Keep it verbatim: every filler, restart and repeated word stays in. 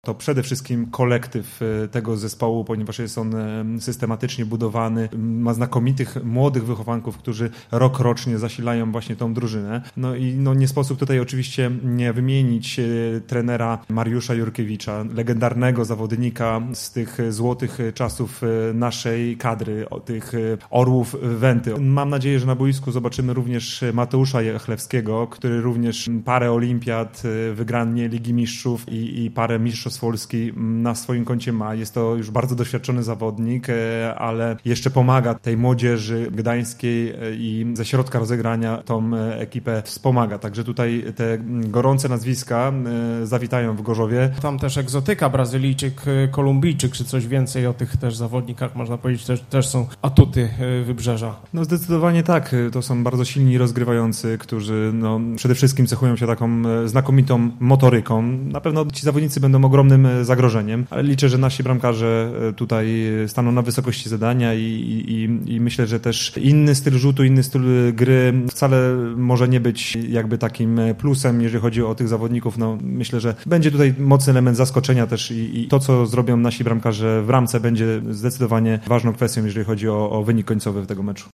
To przede wszystkim kolektyw tego zespołu, ponieważ jest on systematycznie budowany. Ma znakomitych młodych wychowanków, którzy rok rocznie zasilają właśnie tą drużynę. No i no nie sposób tutaj oczywiście nie wymienić trenera Mariusza Jurkiewicza, legendarnego zawodnika z tych złotych czasów naszej kadry, tych orłów Wenty. Mam nadzieję, że na boisku zobaczymy również Mateusza Jachlewskiego, który również parę olimpiad, wygranie Ligi Mistrzów i, i parę mistrzostw Polski na swoim koncie ma. Jest to już bardzo doświadczony zawodnik, ale jeszcze pomaga tej młodzieży gdańskiej i ze środka rozegrania tą ekipę wspomaga. Także tutaj te gorące nazwiska zawitają w Gorzowie. Tam też egzotyka, Brazylijczyk, Kolumbijczyk, czy coś więcej o tych też zawodnikach, można powiedzieć, też, też są atuty Wybrzeża. No zdecydowanie tak. To są bardzo silni rozgrywający, którzy no, przede wszystkim cechują się taką znakomitą motoryką. Na pewno ci zawodnicy będą ogromnym zagrożeniem, ale liczę, że nasi bramkarze tutaj staną na wysokości zadania i, i, i myślę, że też inny styl rzutu, inny styl gry wcale może nie być jakby takim plusem, jeżeli chodzi o tych zawodników. No, myślę, że będzie tutaj mocny element zaskoczenia też i, i to, co zrobią nasi bramkarze w ramce, będzie zdecydowanie ważną kwestią, jeżeli chodzi o, o wynik końcowy tego meczu.